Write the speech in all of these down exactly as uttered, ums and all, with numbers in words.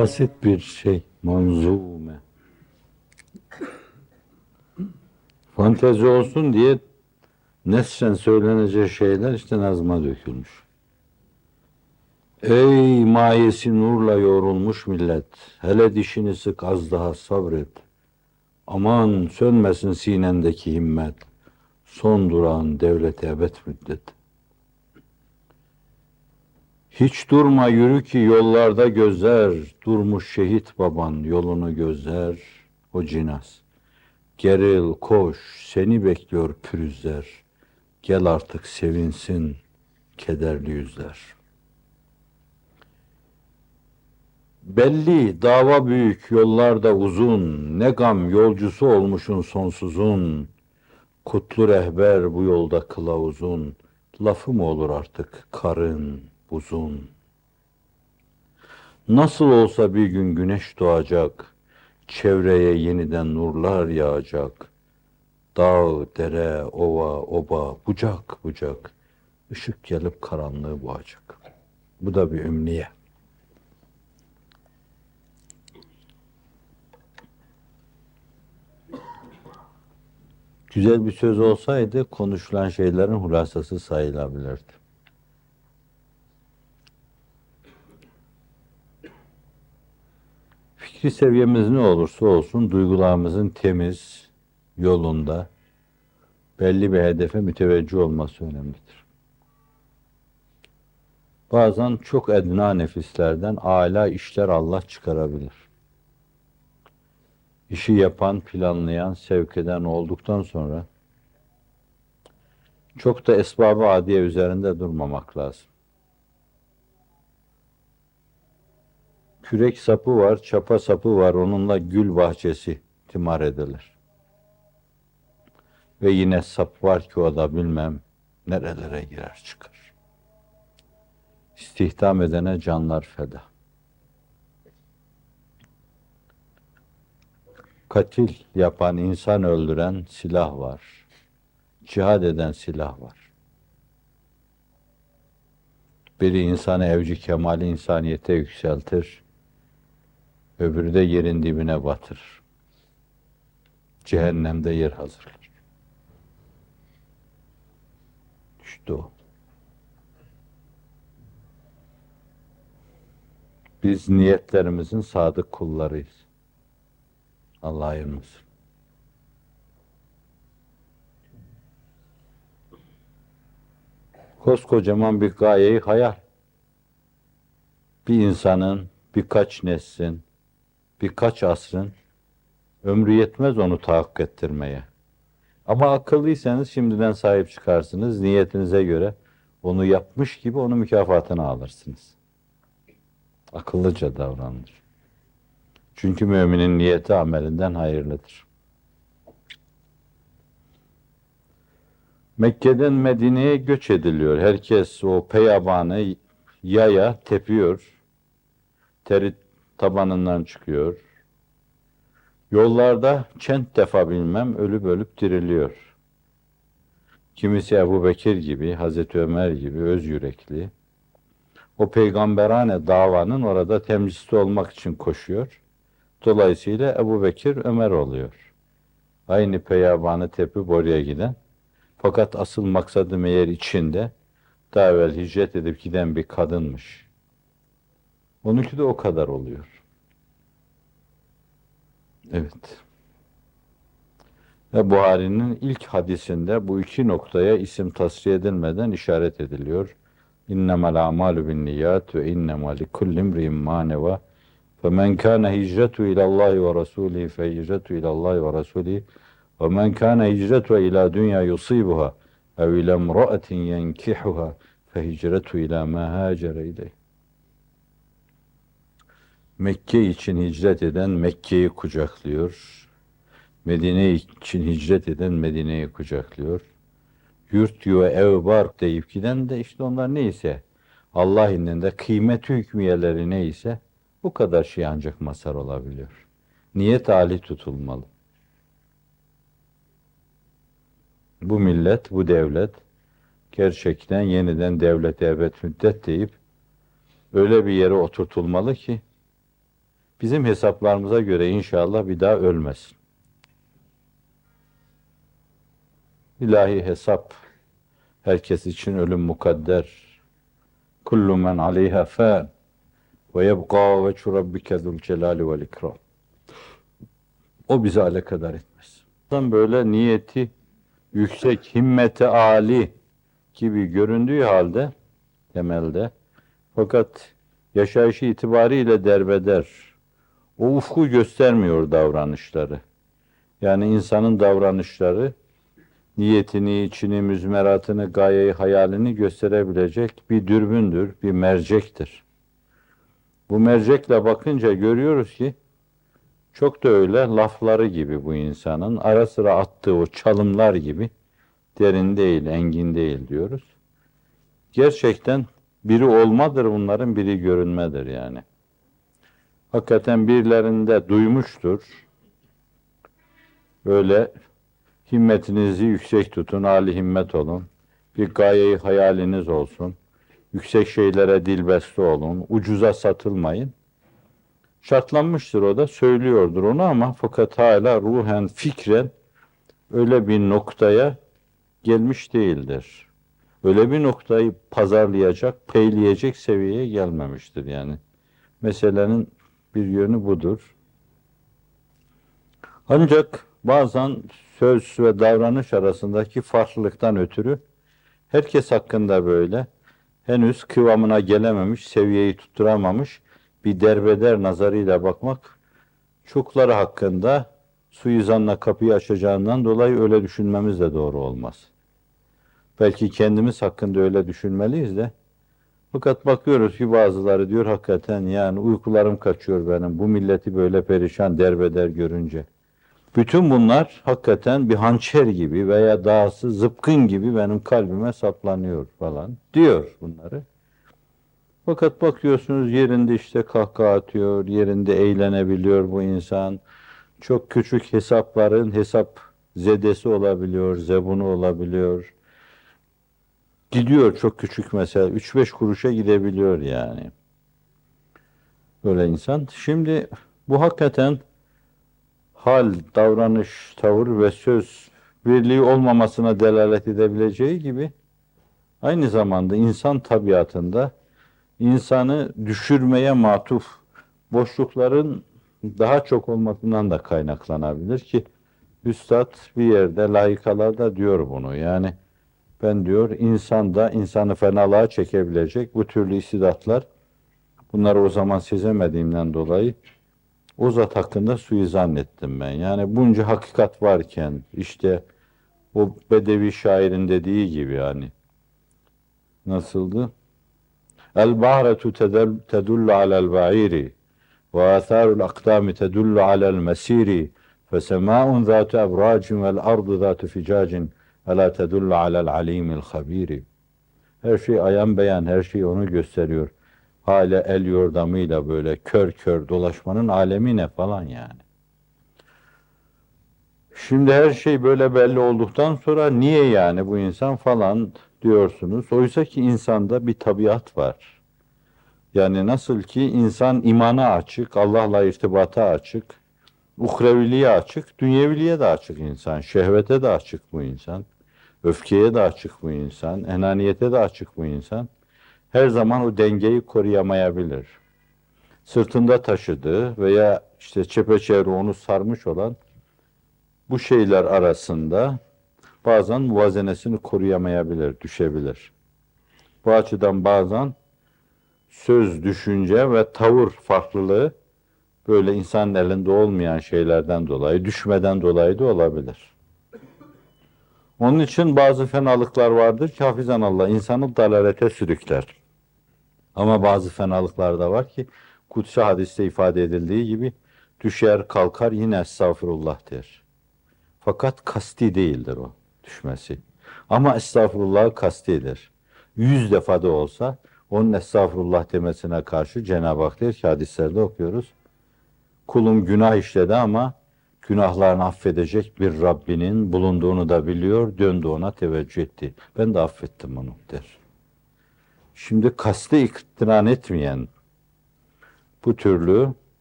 basit bir şey, manzume. Fantezi olsun diye nesren söylenecek şeyler işte nazma dökülmüş. Ey mayesi nurla yoğrulmuş millet, hele dişini sık az daha sabret. Aman sönmesin sinendeki himmet, son durağın devlet ebed müddet. Hiç durma yürü ki yollarda gözler, durmuş şehit baban yolunu gözler, o cinas. Geril koş, seni bekliyor pürüzler, gel artık sevinsin kederli yüzler. Belli dava büyük, yollarda uzun, ne gam yolcusu olmuşun sonsuzun, kutlu rehber bu yolda kılavuzun, lafı mı olur artık karın, buzun. Nasıl olsa bir gün güneş doğacak, çevreye yeniden nurlar yağacak. Dağ, dere, ova, oba, bucak, bucak, ışık gelip karanlığı boğacak. Bu da bir ümniye. Güzel bir söz olsaydı konuşulan şeylerin hulasası sayılabilirdi. Fikri seviyemiz ne olursa olsun duygularımızın temiz yolunda belli bir hedefe müteveccih olması önemlidir. Bazen çok edna nefislerden âlâ işler Allah çıkarabilir. İşi yapan, planlayan, sevk eden olduktan sonra çok da esbab-ı adiye üzerinde durmamak lazım. Kürek sapı var, çapa sapı var, onunla gül bahçesi timar edilir. Ve yine sap var ki o da bilmem nerelere girer çıkar. İstihdam edene canlar feda. Katil yapan, insan öldüren silah var. Cihad eden silah var. Biri insanı evci kemali insaniyete yükseltir, öbürü de yerin dibine batırır. Cehennemde yer hazırlar. İşte o. Biz niyetlerimizin sadık kullarıyız. Allah ayırmasın. Koskocaman bir gayeyi hayal. Bir insanın birkaç neslin, birkaç asrın ömrü yetmez onu tahakkuk ettirmeye. Ama akıllıysanız şimdiden sahip çıkarsınız. Niyetinize göre onu yapmış gibi onun mükafatını alırsınız. Akıllıca davranılır. Çünkü müminin niyeti amelinden hayırlıdır. Mekke'den Medine'ye göç ediliyor. Herkes o peyabanı yaya tepiyor. Teri tabanından çıkıyor. Yollarda çent defa bilmem ölüp ölüp diriliyor. Kimisi Ebu Bekir gibi, Hazreti Ömer gibi öz yürekli. O peygamberane davanın orada temsilcisi olmak için koşuyor. Dolayısıyla Ebu Bekir Ömer oluyor. Aynı peyabanı tepip oraya giden. Fakat asıl maksadı meğer içinde daha evvel hicret edip giden bir kadınmış. Onunki de o kadar oluyor. Evet. Ve Buhari'nin ilk hadisinde bu iki noktaya isim tasfiye edilmeden işaret ediliyor. İnnemel a'malu binniyat ve innemel likulli imri'in ma neva. Femen kana hicretu ilallahi ve rasulihi fe hicretu ilallahi ve rasulihi ve men kana hicretu ila dünya yusibuha ev ila imra'atin yenkihuha fe hicretu ila ma hacere ileyh. Mekke için hicret eden Mekke'yi kucaklıyor. Medine için hicret eden Medine'yi kucaklıyor. Yurt yuva ev bark deyip giden de işte onlar neyse Allah indinde kıymeti hükmiyeleri neyse bu kadar şey ancak mazhar olabiliyor. Niyet âli tutulmalı. Bu millet, bu devlet gerçekten yeniden devlet ebed müddet deyip öyle bir yere oturtulmalı ki bizim hesaplarımıza göre inşallah bir daha ölmesin. İlahi hesap, herkes için ölüm mukadder. Kullu men aleyha fan ve yebqa veçhu rabbike zul celali vel ikram. O bizi alakadar etmez. Böyle niyeti yüksek, himmeti âli gibi göründüğü halde temelde, fakat yaşayışı itibariyle derbeder. O ufku göstermiyor davranışları. Yani insanın davranışları niyetini, içini, müzmeratını, gayeyi, hayalini gösterebilecek bir dürbündür, bir mercektir. Bu mercekle bakınca görüyoruz ki çok da öyle lafları gibi bu insanın, ara sıra attığı o çalımlar gibi derin değil, engin değil diyoruz. Gerçekten biri olmadır bunların, biri görünmedir yani. Hakikaten birilerinde duymuştur. Böyle himmetinizi yüksek tutun, âli himmet olun. Bir gayeyi hayaliniz olsun. Yüksek şeylere dilbeste olun. Ucuza satılmayın. Şartlanmıştır o da, söylüyordur onu ama fakat hala ruhen, fikren öyle bir noktaya gelmiş değildir. Öyle bir noktayı pazarlayacak, peyleyecek seviyeye gelmemiştir yani. Meselenin bir yönü budur. Ancak bazen söz ve davranış arasındaki farklılıktan ötürü herkes hakkında böyle henüz kıvamına gelememiş, seviyeyi tutturamamış bir derbeder nazarıyla bakmak, çokları hakkında suizanla kapıyı açacağından dolayı öyle düşünmemiz de doğru olmaz. Belki kendimiz hakkında öyle düşünmeliyiz de, fakat bakıyoruz ki bazıları diyor hakikaten yani uykularım kaçıyor benim bu milleti böyle perişan derbeder görünce. Bütün bunlar hakikaten bir hançer gibi veya dahası zıpkın gibi benim kalbime saplanıyor falan diyor bunları. Fakat bakıyorsunuz yerinde işte kahkaha atıyor, yerinde eğlenebiliyor bu insan. Çok küçük hesapların hesap zedesi olabiliyor, zebunu olabiliyor. Gidiyor çok küçük mesela, üç beş kuruşa gidebiliyor yani. Böyle insan. Şimdi bu hakikaten hal, davranış, tavır ve söz birliği olmamasına delalet edebileceği gibi aynı zamanda insan tabiatında insanı düşürmeye matuf boşlukların daha çok olmasından da kaynaklanabilir ki Üstad bir yerde layıkalarda diyor bunu. Yani ben diyor insanda insanı fenalığa çekebilecek bu türlü istidatlar, bunları o zaman sezemediğimden dolayı o zat hakkında suizan ettim ben. Yani bunca hakikat varken işte o Bedevi şairin dediği gibi yani nasıldı? El ba'retu tedullu alel ba'iri ve atharul akdami tedullu alel mesiri fe sema'un zatu ebracin vel ardu zatu ficacin Ela tedullu alel alimil habiri. Her şey ayan beyan, her şey onu gösteriyor. Hala el yordamıyla böyle kör kör dolaşmanın alemi ne falan yani. Şimdi her şey böyle belli olduktan sonra niye yani bu insan falan diyorsunuz. Oysa ki insanda bir tabiat var. Yani nasıl ki insan imana açık, Allah'la irtibata açık, uhreviliğe açık, dünyeviliğe de açık insan, şehvete de açık bu insan. Öfkeye de açık bu insan, enaniyete de açık bu insan. Her zaman o dengeyi koruyamayabilir. Sırtında taşıdığı veya işte çepeçevre onu sarmış olan bu şeyler arasında bazen muvazenesini koruyamayabilir, düşebilir. Bu açıdan bazen söz, düşünce ve tavır farklılığı böyle insanın elinde olmayan şeylerden dolayı, düşmeden dolayı da olabilir. Onun için bazı fenalıklar vardır ki hafizanallah insanı dalalete sürükler. Ama bazı fenalıklar da var ki kutsi hadiste ifade edildiği gibi düşer kalkar yine estağfurullah der. Fakat kasti değildir o düşmesi. Ama estağfurullah kastidir. Yüz defa da olsa onun estağfurullah demesine karşı Cenab-ı Hak der ki hadislerde okuyoruz. Kulum günah işledi ama günahlarını affedecek bir Rabbinin bulunduğunu da biliyor, döndü ona teveccüh etti. Ben de affettim onu der. Şimdi kasti iktiran etmeyen bu türlü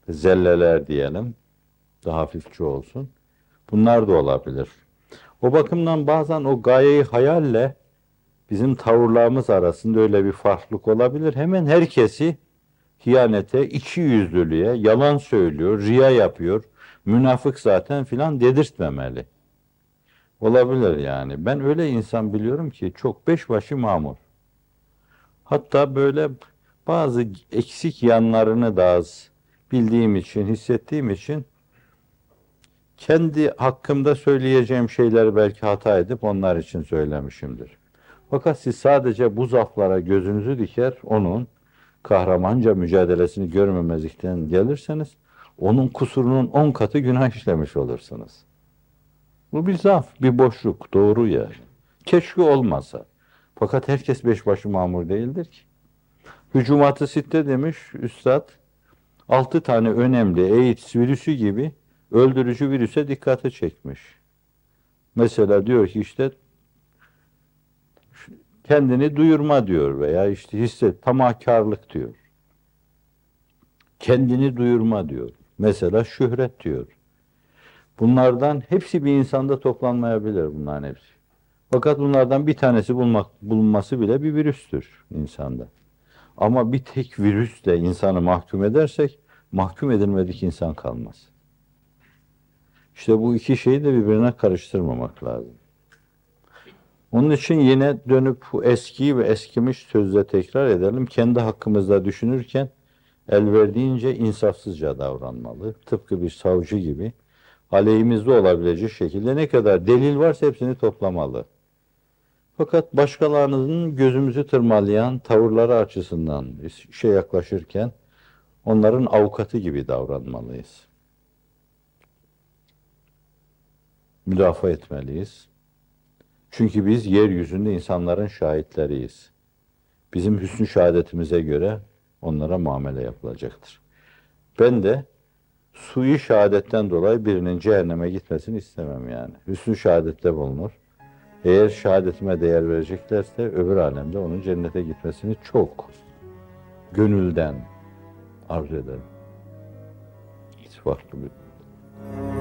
zelleler diyelim, daha hafifçe olsun. Bunlar da olabilir. O bakımdan bazen o gayeyi hayalle bizim tavırlarımız arasında öyle bir farklılık olabilir. Hemen herkesi hiyanete, içi yüzlülüğe, yalan söylüyor, riya yapıyor, münafık zaten filan dedirtmemeli. Olabilir yani. Ben öyle insan biliyorum ki çok beşbaşı mamur. Hatta böyle bazı eksik yanlarını da az bildiğim için, hissettiğim için kendi hakkımda söyleyeceğim şeyleri belki hata edip onlar için söylemişimdir. Fakat siz sadece bu zaaflara gözünüzü diker, onun kahramanca mücadelesini görmemezlikten gelirseniz, onun kusurunun on katı günah işlemiş olursunuz. Bu bir zaaf, bir boşluk, doğru yani. Keşke olmasa. Fakat herkes beşbaşı mamur değildir ki. Hücumat-ı sitte demiş üstad, altı tane önemli AIDS virüsü gibi öldürücü virüse dikkati çekmiş. Mesela diyor ki işte kendini duyurma diyor veya işte hisset, tamahkarlık diyor. Kendini duyurma diyor. Mesela şöhret diyor. Bunlardan hepsi bir insanda toplanmayabilir bunların hepsi. Fakat bunlardan bir tanesi bulmak, bulunması bile bir virüstür insanda. Ama bir tek virüsle insanı mahkum edersek mahkum edilmedik insan kalmaz. İşte bu iki şeyi de birbirine karıştırmamak lazım. Onun için yine dönüp bu eskiyi ve eskimiş sözle tekrar edelim. Kendi hakkımızda düşünürken el verdiğince insafsızca davranmalı. Tıpkı bir savcı gibi aleyhimizde olabilecek şekilde ne kadar delil varsa hepsini toplamalı. Fakat başkalarının gözümüzü tırmalayan tavırları açısından işe yaklaşırken onların avukatı gibi davranmalıyız. Müdafaa etmeliyiz. Çünkü biz yeryüzünde insanların şahitleriyiz. Bizim hüsnü şehadetimize göre onlara muamele yapılacaktır. Ben de sui şehadetten dolayı birinin cehenneme gitmesini istemem yani. Hüsnü şehadette bulunur. Eğer şehadetime değer vereceklerse öbür alemde onun cennete gitmesini çok gönülden arzu ederim. Hiç farklı bir